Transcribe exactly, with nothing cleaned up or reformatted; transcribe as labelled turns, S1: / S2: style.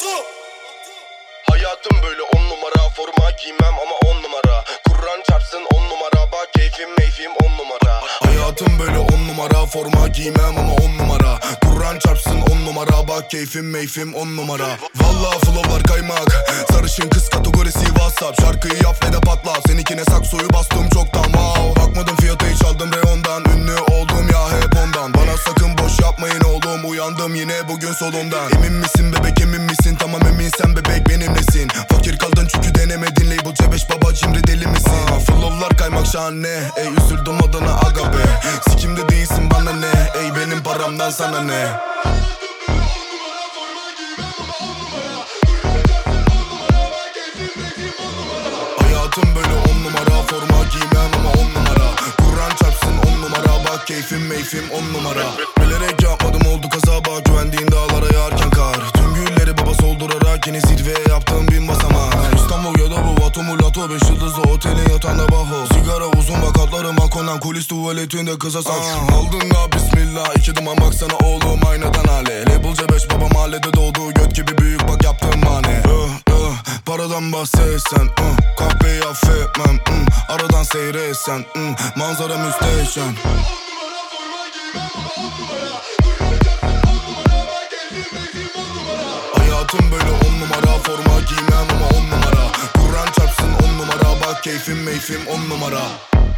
S1: Hayatım böyle on numara, forma giymem ama on numara. Kur'an çarpsın on numara, bak keyfim meyfim on numara. Hayatım böyle on numara, forma giymem ama on numara. Kur'an çarpsın on numara, bak keyfim meyfim on numara. Vallahi flowlar kaymak, sarışın kız kategorisi WhatsApp. Şarkıyı yap ve de patla, seninkine saksoyu bastım çoktan wow. Bakmadım fiyata hiç aldım reyondan, ünlü oldum ya hep ondan. Bana sakın boş yapmayın oğlum, uyandım yine bugün solumdan. Emin misin bebek, emin misin? Tamam eminsen bebek benimlesin. Fakir kaldın çünkü denemedin, label C beş baba cimri deli misin? Aa, flowlar kaymak şahane, ey üzüldüm adına aga be. Sikimde değilsin bana ne, ey benim paramdan sana ne? Hayatım böyle on numara, forma giymem ama on numara. Kur'an çarpsın on numara, bak keyfim meyfim on numara. Bilerek yapmadım oldu kaza, bak güvendiğin dağlara yağarken kar. Tüm gülleri baba soldurarak yine zirveye yaptığım bin basamak. İstanbul ya da bu Vato Mulato, beş yıldızlı otelin yatağında baho. Sigara uzun vakatlarım akonan, kulis tuvaletinde kıza sak. Aldın da bismillah, iki duman baksana oğlum aynadan hale. Label C beş baba mahallede doğdu, göt gibi büyük bak yaptığım mane. uh, uh, Paradan bahsetsen, uh, kahveyi affetmem, mm, aradan seyretsen, mm, manzara müsteşem. Hayatım böyle on numara, forma giymem ama on numara. Kur'an çarpsın on numara, bak keyfim meyfim on numara.